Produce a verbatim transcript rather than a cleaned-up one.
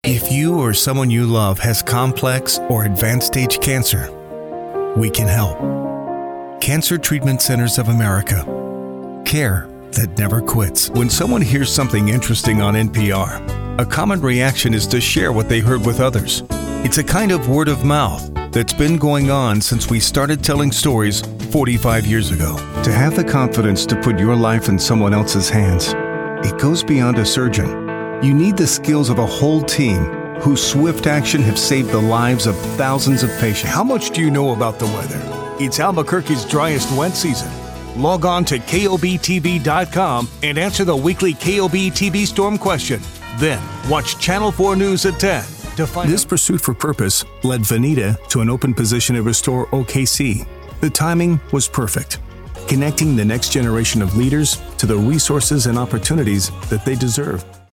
If you or someone you love has complex or advanced stage cancer, we can help. Cancer Treatment Centers of America. Care that never quits. When someone hears something interesting on N P R, a common reaction is to share what they heard with others. It's a kind of word of mouth that's been going on since we started telling stories forty-five years ago. To have the confidence to put your life in someone else's hands, it goes beyond a surgeon. You need the skills of a whole team whose swift action have saved the lives of thousands of patients. How much do you know about the weather? It's Albuquerque's driest wet season. Log on to K O B T V dot com and answer the weekly K O B T V storm question. Then watch Channel four News at ten to find This out. Pursuit for purpose led Vanita to an open position to restore O K C. The timing was perfect, connecting the next generation of leaders to the resources and opportunities that they deserve.